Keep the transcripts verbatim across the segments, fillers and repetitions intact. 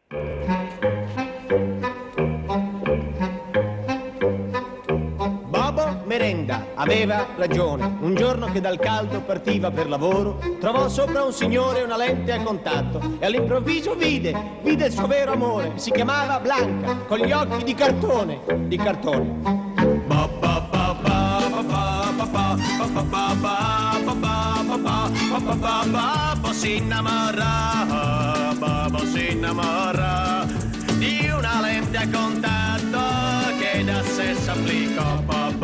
Bobo Merenda aveva ragione. Un giorno che dal caldo partiva per lavoro, trovò sopra un signore una lente a contatto e all'improvviso vide, vide il suo vero amore. Si chiamava Blanca, con gli occhi di cartone, di cartone. Bobo si innamora, Bobo si innamora di una lente a contatto che da sé s'applicò.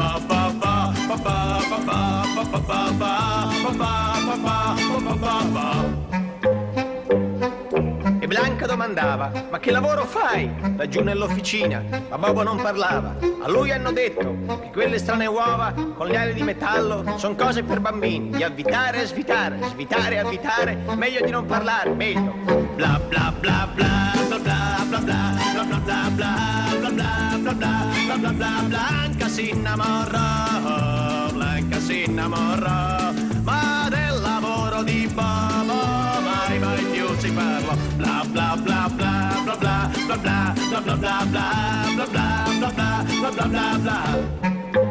E Blanca domandava: ma che lavoro fai laggiù nell'officina? Ma Bobo non parlava. A lui hanno detto che quelle strane uova con le ali di metallo son cose per bambini, di avvitare e svitare, svitare e avvitare, meglio di non parlare, meglio. Bla bla bla bla bla bla bla bla bla bla bla bla bla bla bla bla bla. Blanca si innamorò, Blanca si innamorò, ma del lavoro di Bobo mai mai più si parlò. Bla bla bla bla bla bla bla bla bla bla bla bla bla bla bla bla bla bla.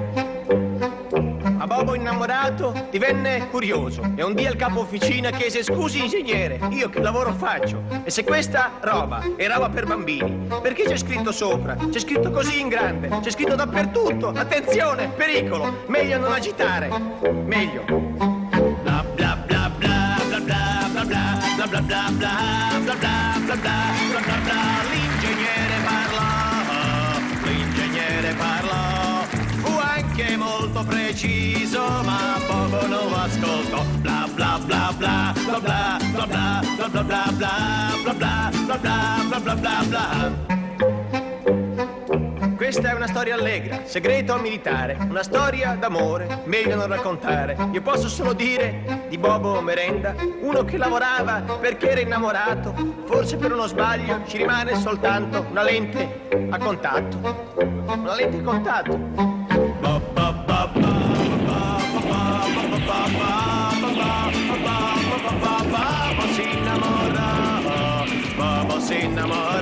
A Bobo innamorato divenne curioso e un dia il capo officina chiese: scusi ingegnere, io che lavoro faccio? E se questa roba è roba per bambini, perché c'è scritto sopra? C'è scritto così in grande, c'è scritto dappertutto: attenzione, pericolo, meglio non agitare, meglio. Bla bla bla bla bla bla bla bla bla bla bla bla bla bla bla bla bla. L'ingegnere parlò, l'ingegnere parlò, fu anche molto preciso, ma Bobo non lo ascoltò. Bla bla bla bla bla bla bla bla bla bla bla bla bla bla bla bla bla bla. Questa è una storia allegra, segreto militare, una storia d'amore, meglio non raccontare. Io posso solo dire di Bobo Merenda, uno che lavorava perché era innamorato, forse per uno sbaglio ci rimane soltanto una lente a contatto, una lente a contatto. Bobo si innamora, Bobo si innamora